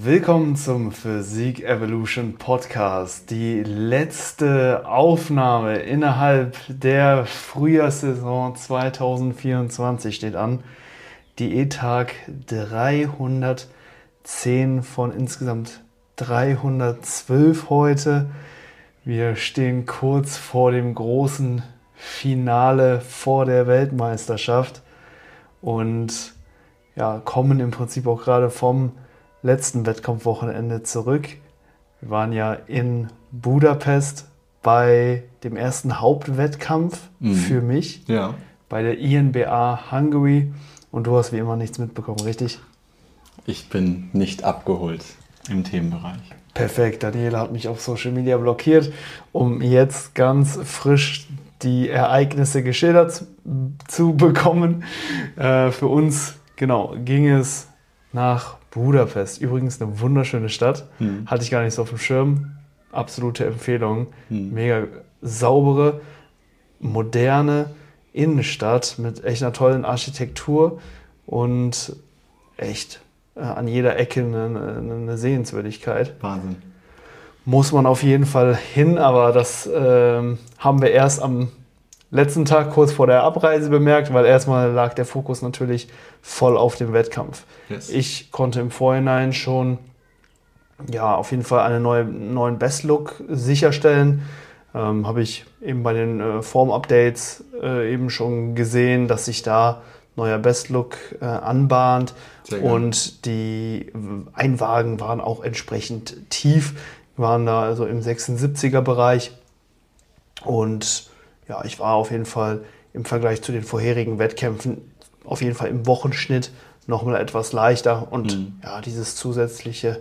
Willkommen zum Physik Evolution Podcast. Die letzte Aufnahme innerhalb der Frühjahrssaison 2024 steht an. Diättag 310 von insgesamt 312 heute. Wir stehen kurz vor dem großen Finale vor der Weltmeisterschaft und kommen im Prinzip auch gerade vom letzten Wettkampfwochenende zurück. Wir waren ja in Budapest bei dem ersten Hauptwettkampf für mich, bei der INBA Hungary, und du hast wie immer nichts mitbekommen, richtig? Ich bin nicht abgeholt im Themenbereich. Perfekt, Daniela hat mich auf Social Media blockiert, um jetzt ganz frisch die Ereignisse geschildert zu bekommen. Für uns ging es nach Budapest. Übrigens eine wunderschöne Stadt. Hatte ich gar nicht so auf dem Schirm. Absolute Empfehlung. Mega saubere, moderne Innenstadt mit echt einer tollen Architektur und echt an jeder Ecke eine Sehenswürdigkeit. Wahnsinn. Muss man auf jeden Fall hin, aber das haben wir erst am letzten Tag kurz vor der Abreise bemerkt, weil erstmal lag der Fokus natürlich voll auf dem Wettkampf. Yes. Ich konnte im Vorhinein schon auf jeden Fall einen neuen Bestlook sicherstellen. Habe ich eben bei den Form-Updates eben schon gesehen, dass sich da neuer Bestlook anbahnt. Und die Einwagen waren auch entsprechend tief, waren da also im 76er Bereich. Und ich war auf jeden Fall im Vergleich zu den vorherigen Wettkämpfen auf jeden Fall im Wochenschnitt nochmal etwas leichter. Und diese zusätzliche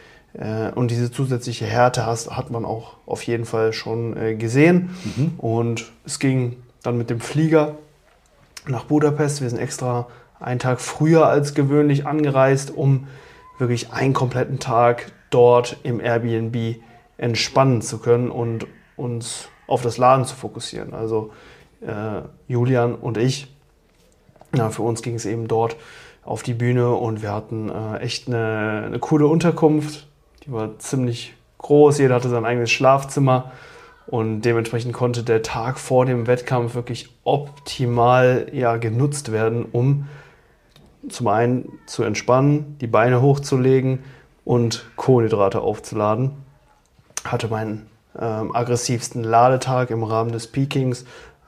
Härte hat man auch auf jeden Fall schon gesehen. Und es ging dann mit dem Flieger nach Budapest. Wir sind extra einen Tag früher als gewöhnlich angereist, um wirklich einen kompletten Tag dort im Airbnb entspannen zu können und uns auf das Laden zu fokussieren. Also Julian und ich, für uns ging es eben dort auf die Bühne und wir hatten echt eine coole Unterkunft. Die war ziemlich groß, jeder hatte sein eigenes Schlafzimmer und dementsprechend konnte der Tag vor dem Wettkampf wirklich optimal genutzt werden, um zum einen zu entspannen, die Beine hochzulegen und Kohlenhydrate aufzuladen. Hatte meinen aggressivsten Ladetag im Rahmen des Peakings,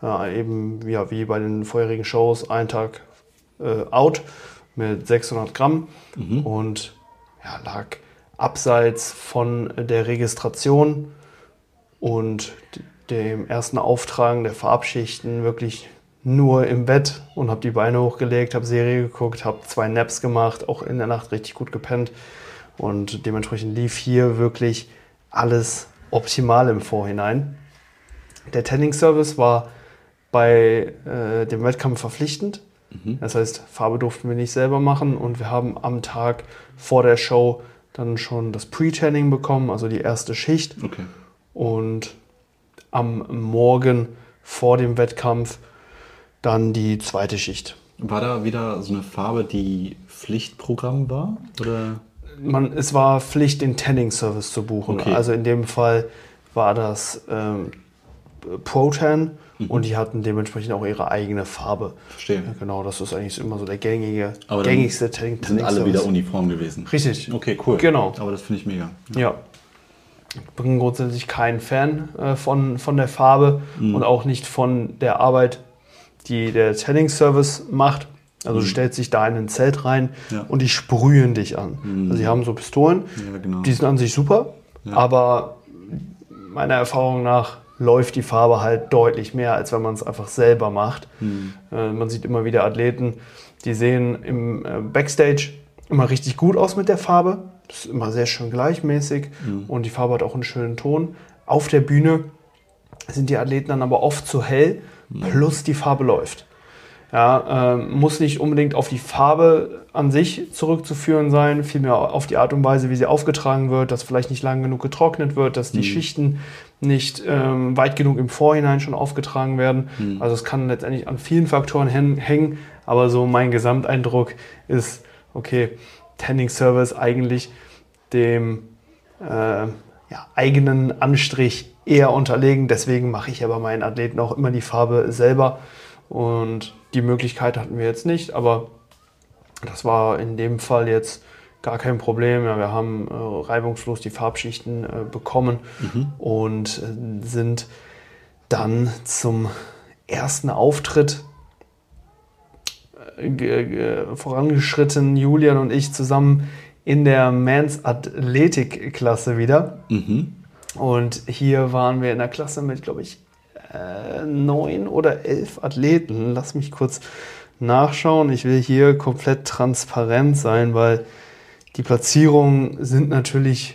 wie bei den vorherigen Shows, einen Tag out mit 600 Gramm und lag abseits von der Registration und dem ersten Auftragen der Farbschichten wirklich nur im Bett und habe die Beine hochgelegt, habe Serie geguckt, habe 2 Naps gemacht, auch in der Nacht richtig gut gepennt und dementsprechend lief hier wirklich alles optimal im Vorhinein. Der Tanning-Service war bei dem Wettkampf verpflichtend. Das heißt, Farbe durften wir nicht selber machen und wir haben am Tag vor der Show dann schon das Pre-Tanning bekommen, also die erste Schicht. Okay. Und am Morgen vor dem Wettkampf dann die zweite Schicht. War da wieder so eine Farbe, die Pflichtprogramm war? Oder? Es war Pflicht, den Tanning-Service zu buchen. Okay. Also in dem Fall war das Pro-Tan und die hatten dementsprechend auch ihre eigene Farbe. Verstehe. Ja, genau, das ist eigentlich immer so der gängigste Tanning-Service. Sind alle wieder uniform gewesen? Richtig. Okay, cool. Genau. Aber das finde ich mega. Ja. Ich bin grundsätzlich kein Fan von der Farbe und auch nicht von der Arbeit, die der Tanning-Service macht. Also du stellst dich da in ein Zelt rein und die sprühen dich an. Also die haben so Pistolen, die sind an sich super, aber meiner Erfahrung nach läuft die Farbe halt deutlich mehr, als wenn man es einfach selber macht. Man sieht immer wieder Athleten, die sehen im Backstage immer richtig gut aus mit der Farbe. Das ist immer sehr schön gleichmäßig und die Farbe hat auch einen schönen Ton. Auf der Bühne sind die Athleten dann aber oft zu hell, plus die Farbe läuft. Muss nicht unbedingt auf die Farbe an sich zurückzuführen sein, vielmehr auf die Art und Weise, wie sie aufgetragen wird, dass vielleicht nicht lang genug getrocknet wird, dass die Schichten nicht weit genug im Vorhinein schon aufgetragen werden. Also es kann letztendlich an vielen Faktoren hängen, aber so mein Gesamteindruck ist, okay, Tanning Service eigentlich dem eigenen Anstrich eher unterlegen. Deswegen mache ich ja bei meinen Athleten auch immer die Farbe selber. Und die Möglichkeit hatten wir jetzt nicht, aber das war in dem Fall jetzt gar kein Problem. Ja, wir haben reibungslos die Farbschichten bekommen und sind dann zum ersten Auftritt vorangeschritten, Julian und ich zusammen in der Men's Athletik-Klasse wieder. Und hier waren wir in der Klasse mit, glaube ich, 9 oder 11 Athleten. Lass mich kurz nachschauen. Ich will hier komplett transparent sein, weil die Platzierungen sind natürlich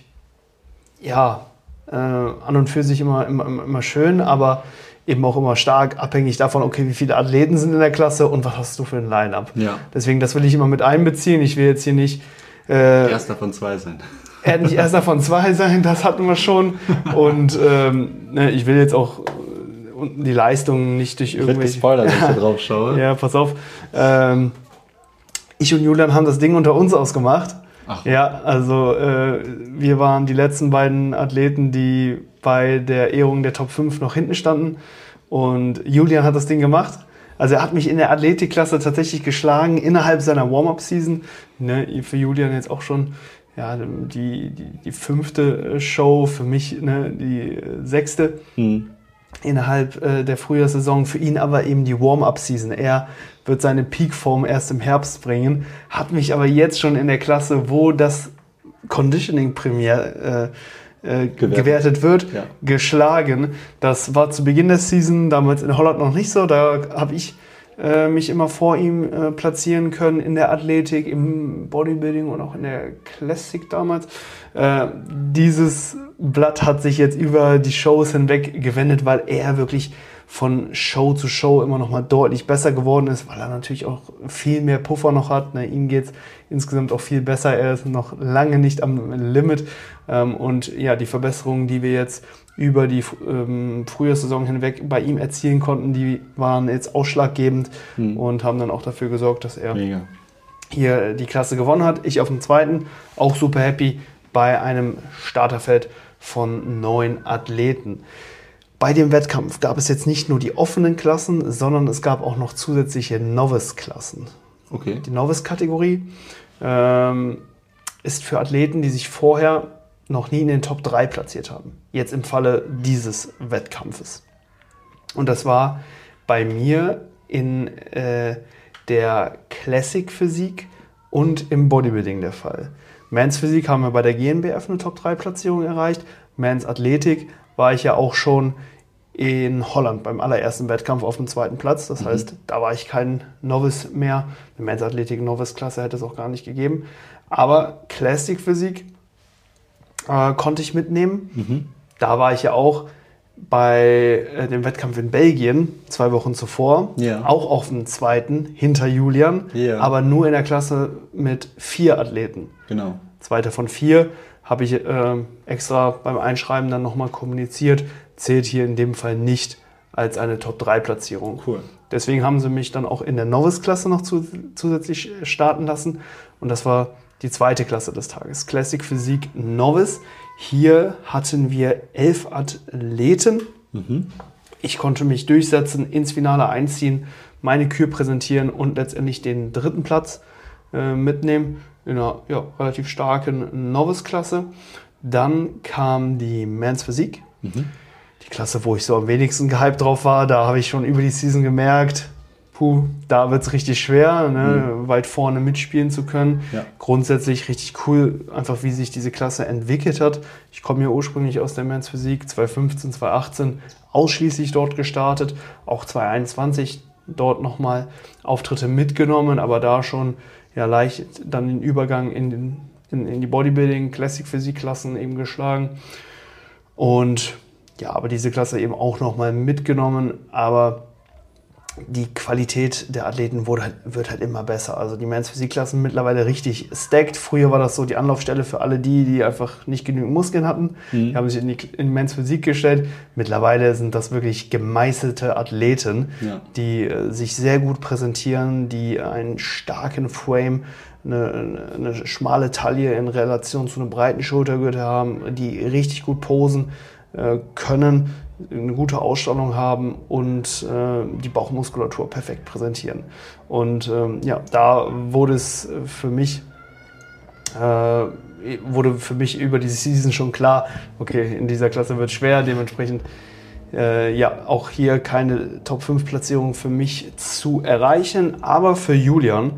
an und für sich immer schön, aber eben auch immer stark abhängig davon, okay, wie viele Athleten sind in der Klasse und was hast du für ein Line-Up. Ja. Deswegen, das will ich immer mit einbeziehen. Ich will jetzt hier nicht Erster von 2 sein. Nicht Erster von 2 sein, das hatten wir schon. Und ich will jetzt auch die Leistung nicht durch irgendwelche... Ich werde gespoilert, wenn ich da drauf schaue. Ja, pass auf. Ich und Julian haben das Ding unter uns ausgemacht. Ach. Ja, also wir waren die letzten beiden Athleten, die bei der Ehrung der Top 5 noch hinten standen. Und Julian hat das Ding gemacht. Also er hat mich in der Athletikklasse tatsächlich geschlagen innerhalb seiner Warm-Up-Season. Ne, für Julian jetzt auch schon die 5. Show, für mich die 6. Innerhalb der Frühjahrssaison, für ihn aber eben die Warm-Up-Season. Er wird seine Peak-Form erst im Herbst bringen, hat mich aber jetzt schon in der Klasse, wo das Conditioning primär gewertet wird, geschlagen. Das war zu Beginn der Season, damals in Holland noch nicht so, da habe ich mich immer vor ihm platzieren können in der Athletik, im Bodybuilding und auch in der Classic damals. Dieses Blatt hat sich jetzt über die Shows hinweg gewendet, weil er wirklich von Show zu Show immer noch mal deutlich besser geworden ist, weil er natürlich auch viel mehr Puffer noch hat. Ihm geht es insgesamt auch viel besser. Er ist noch lange nicht am Limit. Und ja, die Verbesserungen, die wir jetzt über die Frühjahrssaison hinweg bei ihm erzielen konnten, die waren jetzt ausschlaggebend und haben dann auch dafür gesorgt, dass er hier die Klasse gewonnen hat. Ich auf dem 2. auch super happy bei einem Starterfeld von 9 Athleten. Bei dem Wettkampf gab es jetzt nicht nur die offenen Klassen, sondern es gab auch noch zusätzliche Novice-Klassen. Okay. Die Novice-Kategorie ist für Athleten, die sich vorher noch nie in den Top 3 platziert haben. Jetzt im Falle dieses Wettkampfes. Und das war bei mir in der Classic Physik und im Bodybuilding der Fall. Men's Physik haben wir bei der GNBF eine Top 3 Platzierung erreicht. Men's Athletik war ich ja auch schon in Holland beim allerersten Wettkampf auf dem 2. Platz. Das heißt, da war ich kein Novice mehr. Eine Men's Athletik Novice Klasse hätte es auch gar nicht gegeben. Aber Classic Physik konnte ich mitnehmen. Da war ich ja auch bei dem Wettkampf in Belgien 2 Wochen zuvor, auch auf dem 2. hinter Julian, aber nur in der Klasse mit 4 Athleten. Genau. 2. von 4 habe ich extra beim Einschreiben dann nochmal kommuniziert, zählt hier in dem Fall nicht als eine Top-3-Platzierung. Cool. Deswegen haben sie mich dann auch in der Novice-Klasse noch zusätzlich starten lassen und das war die 2. Klasse des Tages, Classic Physik Novice. Hier hatten wir 11 Athleten. Ich konnte mich durchsetzen, ins Finale einziehen, meine Kür präsentieren und letztendlich den 3. Platz mitnehmen in einer relativ starken Novice-Klasse. Dann kam die Men's Physik, die Klasse, wo ich so am wenigsten gehypt drauf war. Da habe ich schon über die Season gemerkt, da wird es richtig schwer, weit vorne mitspielen zu können. Ja. Grundsätzlich richtig cool, einfach wie sich diese Klasse entwickelt hat. Ich komme ja ursprünglich aus der Men's Physik, 2015, 2018 ausschließlich dort gestartet, auch 2021 dort nochmal Auftritte mitgenommen, aber da schon leicht dann den Übergang in die Bodybuilding, Classic Physik Klassen eben geschlagen. Und aber diese Klasse eben auch nochmal mitgenommen, aber die Qualität der Athleten wird halt immer besser. Also die Men's Physik-Klassen mittlerweile richtig stacked. Früher war das so die Anlaufstelle für alle die einfach nicht genügend Muskeln hatten. Die haben sich in die Men's Physik gestellt. Mittlerweile sind das wirklich gemeißelte Athleten, die sich sehr gut präsentieren, die einen starken Frame, eine schmale Taille in Relation zu einem breiten Schultergürtel haben, die richtig gut posen können, eine gute Ausstrahlung haben und die Bauchmuskulatur perfekt präsentieren. Und da wurde für mich über die Season schon klar, okay, in dieser Klasse wird es schwer, dementsprechend auch hier keine Top-5-Platzierung für mich zu erreichen, aber für Julian,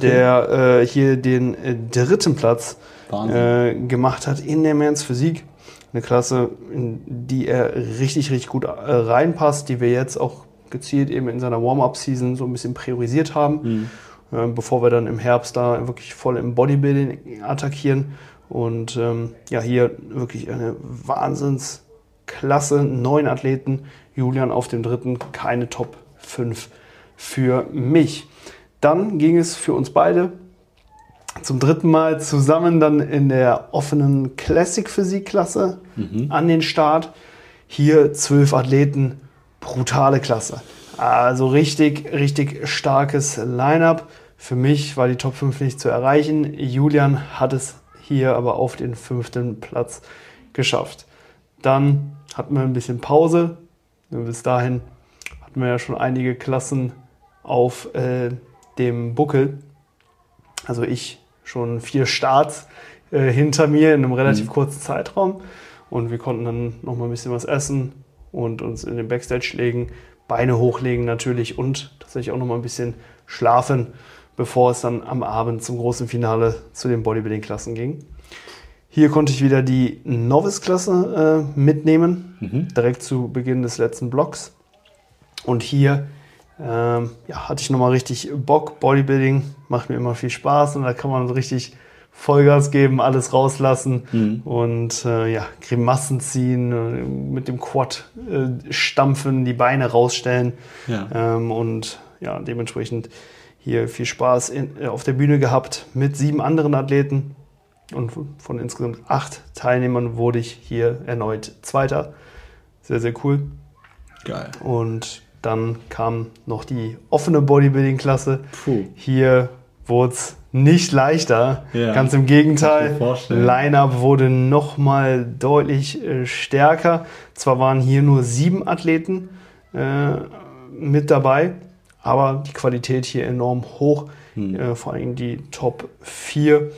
der hier den 3. Platz gemacht hat in der Men's Physik. Eine Klasse, in die er richtig, richtig gut reinpasst, die wir jetzt auch gezielt eben in seiner Warm-Up-Season so ein bisschen priorisiert haben, bevor wir dann im Herbst da wirklich voll im Bodybuilding attackieren. Und hier wirklich eine Wahnsinnsklasse, 9 Athleten, Julian auf dem 3., keine Top 5 für mich. Dann ging es für uns beide zum 3. Mal zusammen dann in der offenen Classic-Physik-Klasse an den Start. Hier 12 Athleten, brutale Klasse. Also richtig, richtig starkes Line-Up. Für mich war die Top 5 nicht zu erreichen. Julian hat es hier aber auf den 5. Platz geschafft. Dann hatten wir ein bisschen Pause. Bis dahin hatten wir ja schon einige Klassen auf dem Buckel. Also ich schon 4 Starts hinter mir in einem relativ kurzen Zeitraum. Und wir konnten dann noch mal ein bisschen was essen und uns in den Backstage legen, Beine hochlegen natürlich und tatsächlich auch noch mal ein bisschen schlafen, bevor es dann am Abend zum großen Finale zu den Bodybuilding-Klassen ging. Hier konnte ich wieder die Novice-Klasse mitnehmen, direkt zu Beginn des letzten Blocks. Und hier hatte ich nochmal richtig Bock. Bodybuilding macht mir immer viel Spaß und da kann man so richtig Vollgas geben, alles rauslassen und Grimassen ziehen, mit dem Quad stampfen, die Beine rausstellen und dementsprechend hier viel Spaß auf der Bühne gehabt mit 7 anderen Athleten und von insgesamt 8 Teilnehmern wurde ich hier erneut Zweiter. Sehr, sehr cool. Geil. Und dann kam noch die offene Bodybuilding-Klasse. Hier wurde es nicht leichter, ganz im Gegenteil. Line-Up wurde nochmal deutlich stärker. Zwar waren hier nur 7 Athleten mit dabei, aber die Qualität hier enorm hoch. Vor allem die Top 4,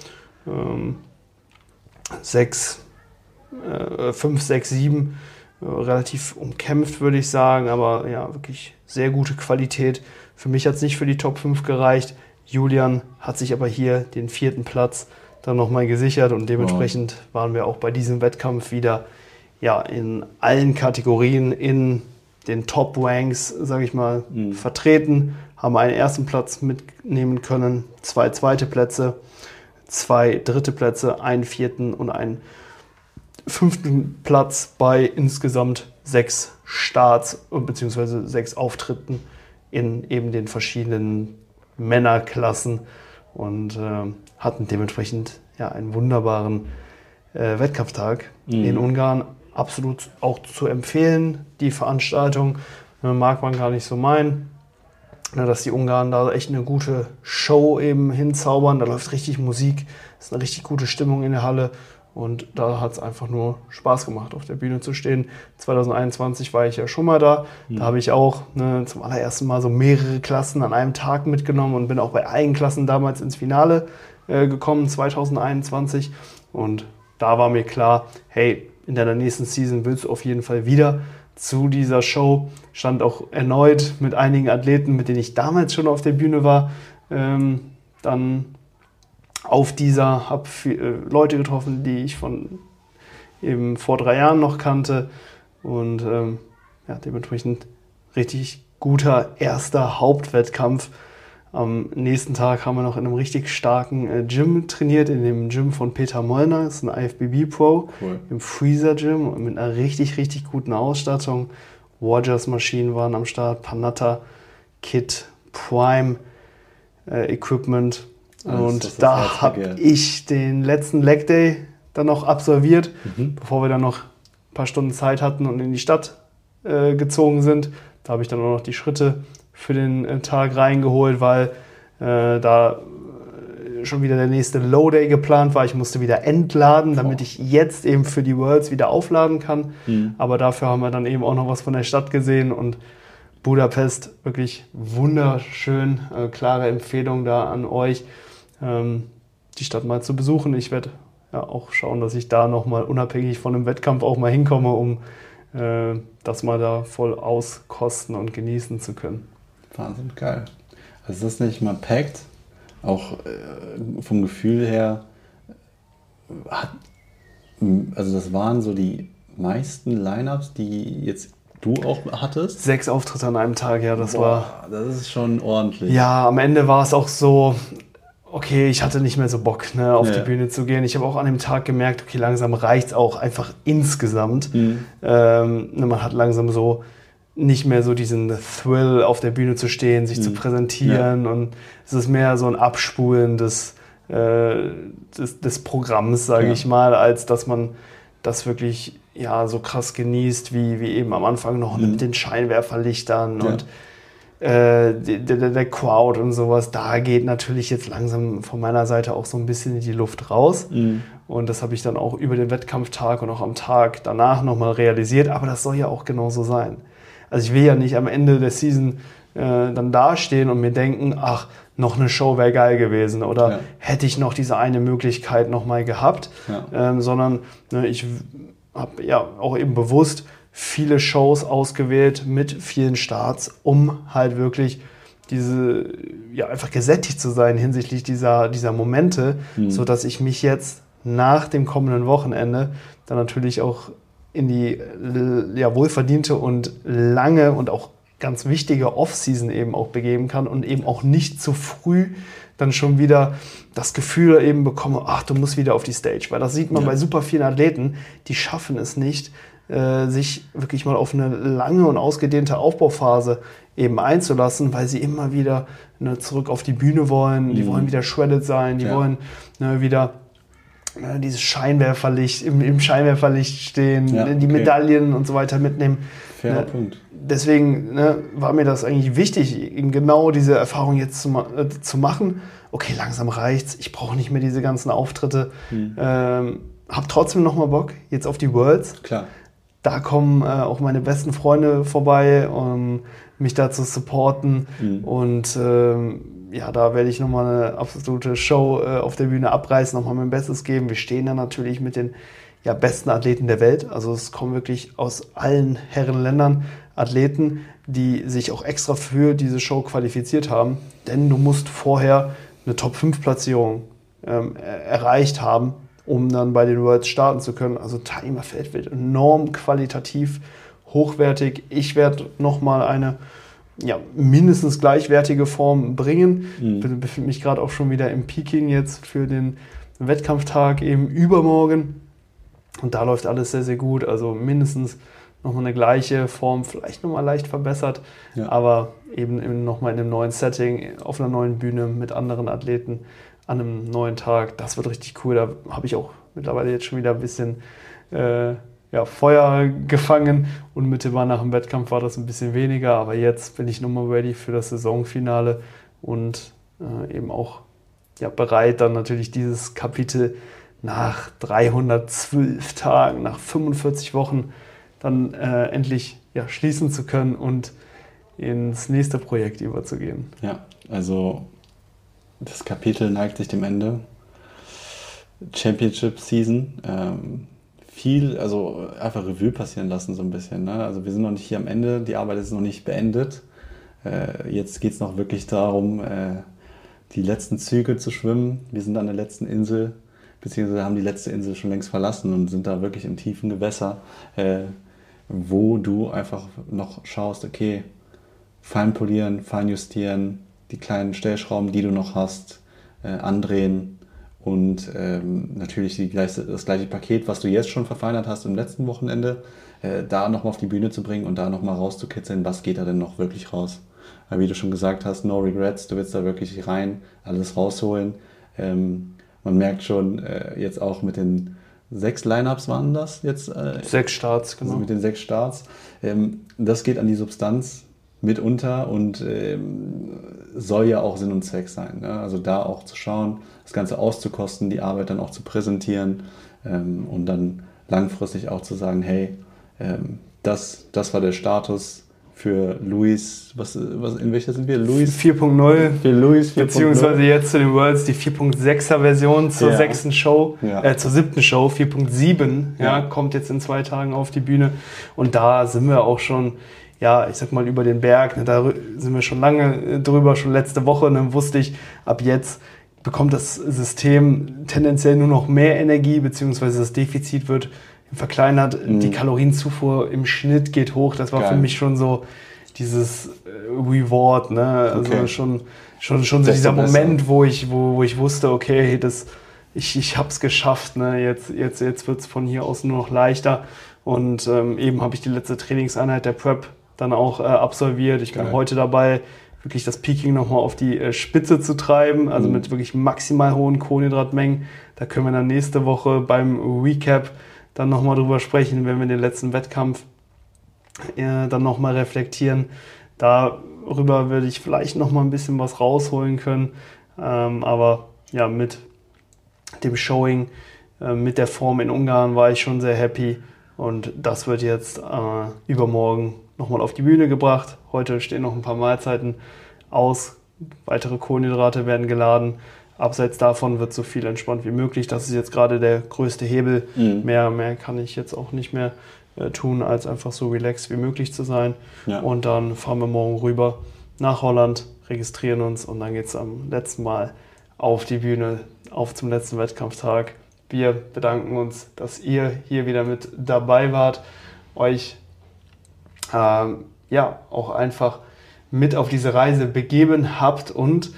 5, 6, 7. Relativ umkämpft, würde ich sagen, aber ja, wirklich sehr gute Qualität. Für mich hat es nicht für die Top 5 gereicht. Julian hat sich aber hier den 4. Platz dann nochmal gesichert und dementsprechend waren wir auch bei diesem Wettkampf wieder in allen Kategorien in den Top-Ranks, sage ich mal, vertreten, haben einen 1. Platz mitnehmen können, 2 zweite Plätze, 2 dritte Plätze, einen 4. und einen 5. Platz bei insgesamt 6 Starts bzw. 6 Auftritten in eben den verschiedenen Männerklassen und hatten dementsprechend einen wunderbaren Wettkampftag in Ungarn. Absolut auch zu empfehlen, die Veranstaltung. Mag man gar nicht so meinen, dass die Ungarn da echt eine gute Show eben hinzaubern. Da läuft richtig Musik, ist eine richtig gute Stimmung in der Halle. Und da hat es einfach nur Spaß gemacht, auf der Bühne zu stehen. 2021 war ich ja schon mal da. Da habe ich auch zum allerersten Mal so mehrere Klassen an einem Tag mitgenommen und bin auch bei allen Klassen damals ins Finale gekommen, 2021. Und da war mir klar, hey, in deiner nächsten Season willst du auf jeden Fall wieder zu dieser Show. Stand auch erneut mit einigen Athleten, mit denen ich damals schon auf der Bühne war, dann auf dieser, habe Leute getroffen, die ich von eben vor 3 Jahren noch kannte und dementsprechend richtig guter erster Hauptwettkampf. Am nächsten Tag haben wir noch in einem richtig starken Gym trainiert, in dem Gym von Peter Mollner, das ist ein IFBB-Pro, im Freezer Gym mit einer richtig, richtig guten Ausstattung. Warriors-Maschinen waren am Start, Panatta, Kit, Prime Equipment. Und das da habe ich den letzten Leg Day dann noch absolviert, bevor wir dann noch ein paar Stunden Zeit hatten und in die Stadt gezogen sind. Da habe ich dann auch noch die Schritte für den Tag reingeholt, weil da schon wieder der nächste Low Day geplant war. Ich musste wieder entladen, damit ich jetzt eben für die Worlds wieder aufladen kann. Aber dafür haben wir dann eben auch noch was von der Stadt gesehen und Budapest, wirklich wunderschön, klare Empfehlung da an euch, die Stadt mal zu besuchen. Ich werde ja auch schauen, dass ich da nochmal unabhängig von dem Wettkampf auch mal hinkomme, um das mal da voll auskosten und genießen zu können. Wahnsinn, geil. Also ist das nicht mal packed? Auch vom Gefühl her, also das waren so die meisten Lineups, die jetzt du auch hattest? 6 Auftritte an einem Tag, ja, das war... Das ist schon ordentlich. Ja, am Ende war es auch so, okay, ich hatte nicht mehr so Bock, ne, auf die Bühne zu gehen. Ich habe auch an dem Tag gemerkt, okay, langsam reicht es auch einfach insgesamt. Man hat langsam so nicht mehr so diesen Thrill, auf der Bühne zu stehen, sich zu präsentieren. Und es ist mehr so ein Abspulen des Programms, sage ich mal, als dass man das wirklich so krass genießt, wie eben am Anfang noch mit den Scheinwerferlichtern und der Crowd und sowas. Da geht natürlich jetzt langsam von meiner Seite auch so ein bisschen in die Luft raus. Und das habe ich dann auch über den Wettkampftag und auch am Tag danach nochmal realisiert. Aber das soll ja auch genauso sein. Also ich will ja nicht am Ende der Season dann dastehen und mir denken, ach, noch eine Show wäre geil gewesen oder hätte ich noch diese eine Möglichkeit nochmal gehabt, sondern ich habe ja auch eben bewusst viele Shows ausgewählt mit vielen Starts, um halt wirklich einfach gesättigt zu sein hinsichtlich dieser Momente, sodass ich mich jetzt nach dem kommenden Wochenende dann natürlich auch in die wohlverdiente und lange und auch ganz wichtige Off-Season eben auch begeben kann und eben auch nicht zu früh dann schon wieder das Gefühl eben bekomme, ach, du musst wieder auf die Stage. Weil das sieht man bei super vielen Athleten, die schaffen es nicht, sich wirklich mal auf eine lange und ausgedehnte Aufbauphase eben einzulassen, weil sie immer wieder zurück auf die Bühne wollen, die wollen wieder shredded sein, die wollen wieder dieses Scheinwerferlicht, im Scheinwerferlicht stehen, die Medaillen und so weiter mitnehmen. Fairer Punkt. Deswegen war mir das eigentlich wichtig, eben genau diese Erfahrung jetzt zu machen. Okay, langsam reicht's, ich brauche nicht mehr diese ganzen Auftritte. Hab trotzdem nochmal Bock jetzt auf die Worlds. Klar. Da kommen auch meine besten Freunde vorbei, um mich da zu supporten. Und da werde ich nochmal eine absolute Show auf der Bühne abreißen, nochmal mein Bestes geben. Wir stehen da natürlich mit den besten Athleten der Welt. Also es kommen wirklich aus allen Herrenländern Athleten, die sich auch extra für diese Show qualifiziert haben. Denn du musst vorher eine Top-5-Platzierung erreicht haben, um dann bei den Worlds starten zu können. Also Teilnehmerfeld wird enorm qualitativ hochwertig. Ich werde nochmal eine mindestens gleichwertige Form bringen. Ich befinde mich gerade auch schon wieder im Peking jetzt für den Wettkampftag eben übermorgen. Und da läuft alles sehr, sehr gut. Also mindestens nochmal eine gleiche Form, vielleicht nochmal leicht verbessert, aber eben nochmal in einem neuen Setting, auf einer neuen Bühne mit anderen Athleten an einem neuen Tag. Das wird richtig cool. Da habe ich auch mittlerweile jetzt schon wieder ein bisschen Feuer gefangen. Unmittelbar nach dem Wettkampf war das ein bisschen weniger, aber jetzt bin ich nochmal ready für das Saisonfinale und eben auch bereit, dann natürlich dieses Kapitel nach 312 Tagen, nach 45 Wochen dann endlich schließen zu können und ins nächste Projekt überzugehen. Ja, also das Kapitel neigt sich dem Ende. Championship Season. Also einfach Revue passieren lassen so ein bisschen. Ne? Also wir sind noch nicht hier am Ende, die Arbeit ist noch nicht beendet. Jetzt geht es noch wirklich darum, die letzten Züge zu schwimmen. Wir sind an der letzten Insel, beziehungsweise haben die letzte Insel schon längst verlassen und sind da wirklich im tiefen Gewässer, wo du einfach noch schaust, okay, fein polieren, fein justieren, die kleinen Stellschrauben, die du noch hast, andrehen und natürlich das gleiche Paket, was du jetzt schon verfeinert hast im letzten Wochenende, da nochmal auf die Bühne zu bringen und da nochmal rauszukitzeln, was geht da denn noch wirklich raus. Aber wie du schon gesagt hast, no regrets, du willst da wirklich rein, alles rausholen. Man merkt schon, jetzt auch mit den 6 Lineups waren das jetzt? 6 Starts, genau. Also mit den 6 Starts. Das geht an die Substanz mitunter und soll ja auch Sinn und Zweck sein. Ne? Also da auch zu schauen, das Ganze auszukosten, die Arbeit dann auch zu präsentieren und dann langfristig auch zu sagen, hey, das war der Status für Luis, in welcher sind wir? Luis 4.0. Für Luis 4.0. Beziehungsweise jetzt zu den Worlds die 4.6er Version zur 6. Show, zur 7. Show, 4.7, kommt jetzt in 2 Tagen auf die Bühne. Und da sind wir auch schon, ich sag mal, über den Berg. Ne, da sind wir schon lange drüber, schon letzte Woche. Ne, wusste ich, ab jetzt bekommt das System tendenziell nur noch mehr Energie, beziehungsweise das Defizit wird verkleinert. Die Kalorienzufuhr im Schnitt geht hoch. Das war für mich schon so dieses Reward, ne? Also schon so dieser Moment, wo ich wusste, okay, ich hab's geschafft, ne? Jetzt wird's von hier aus nur noch leichter. Und eben habe ich die letzte Trainingseinheit der Prep dann auch absolviert. Ich bin heute dabei, wirklich das Peaking nochmal auf die Spitze zu treiben, also mit wirklich maximal hohen Kohlenhydratmengen. Da können wir dann nächste Woche beim Recap dann nochmal drüber sprechen, wenn wir den letzten Wettkampf dann nochmal reflektieren. Darüber würde ich vielleicht nochmal ein bisschen was rausholen können. Aber ja, mit dem Showing, mit der Form in Ungarn war ich schon sehr happy. Und das wird jetzt übermorgen nochmal auf die Bühne gebracht. Heute stehen noch ein paar Mahlzeiten aus. Weitere Kohlenhydrate werden geladen. Abseits davon wird so viel entspannt wie möglich. Das ist jetzt gerade der größte Hebel. Mehr kann ich jetzt auch nicht mehr tun, als einfach so relaxed wie möglich zu sein. Ja. Und dann fahren wir morgen rüber nach Holland, registrieren uns und dann geht es am letzten Mal auf die Bühne, zum letzten Wettkampftag. Wir bedanken uns, dass ihr hier wieder mit dabei wart, euch auch einfach mit auf diese Reise begeben habt und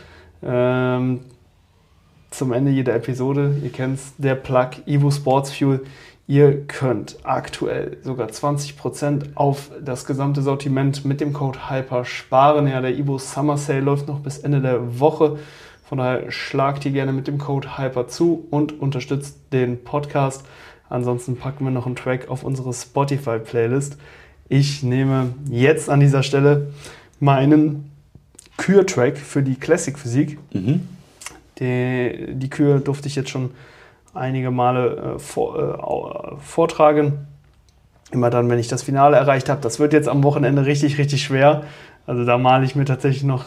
zum Ende jeder Episode, ihr kennt es, der Plug Evo Sports Fuel. Ihr könnt aktuell sogar 20% auf das gesamte Sortiment mit dem Code HYPER sparen. Ja, der Evo Summer Sale läuft noch bis Ende der Woche. Von daher schlagt ihr gerne mit dem Code HYPER zu und unterstützt den Podcast. Ansonsten packen wir noch einen Track auf unsere Spotify-Playlist. Ich nehme jetzt an dieser Stelle meinen Kür-Track für die Classic Physik. Die Kür durfte ich jetzt schon einige Male vortragen. Immer dann, wenn ich das Finale erreicht habe. Das wird jetzt am Wochenende richtig, richtig schwer. Also da male ich mir tatsächlich noch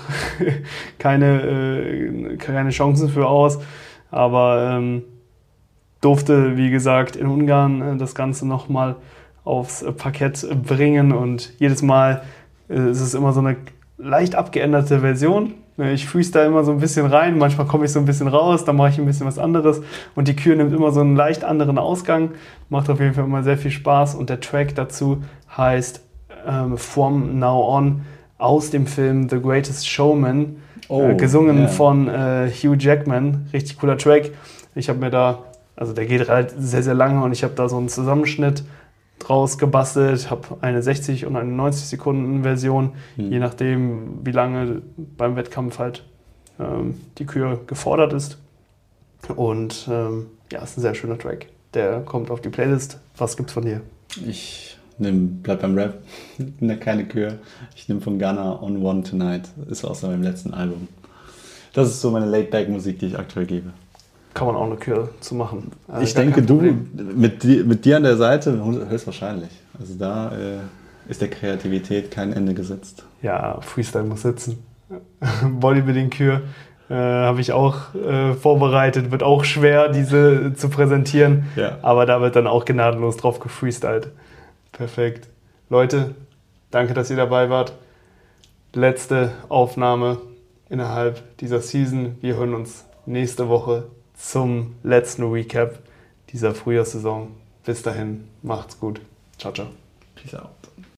keine Chancen für aus. Aber durfte, wie gesagt, in Ungarn das Ganze nochmal aufs Parkett bringen. Und jedes Mal ist es immer so eine leicht abgeänderte Version. Ich freestyle immer so ein bisschen rein, manchmal komme ich so ein bisschen raus, dann mache ich ein bisschen was anderes und die Kür nimmt immer so einen leicht anderen Ausgang, macht auf jeden Fall immer sehr viel Spaß und der Track dazu heißt From Now On aus dem Film The Greatest Showman, gesungen von Hugh Jackman, richtig cooler Track. Ich habe mir der geht sehr, sehr lange und ich habe da so einen Zusammenschnitt draus gebastelt, habe eine 60 und eine 90 Sekunden Version, je nachdem wie lange beim Wettkampf halt die Kür gefordert ist. Und ist ein sehr schöner Track. Der kommt auf die Playlist. Was gibt's von dir? Ich bleib beim Rap, nehme keine Kür. Ich nehme von Ghana On One Tonight. Ist aus meinem letzten Album. Das ist so meine Laid-Back-Musik, die ich aktuell gebe. Kann man auch eine Kür zu machen. Ich denke, du mit dir an der Seite höchstwahrscheinlich. Also da ist der Kreativität kein Ende gesetzt. Ja, Freestyle muss sitzen. Bodybuilding-Kür habe ich auch vorbereitet. Wird auch schwer, diese zu präsentieren. Ja. Aber da wird dann auch gnadenlos drauf gefreestylt. Perfekt. Leute, danke, dass ihr dabei wart. Letzte Aufnahme innerhalb dieser Season. Wir hören uns nächste Woche zum letzten Recap dieser Frühjahrssaison. Bis dahin, macht's gut. Ciao, ciao. Peace out.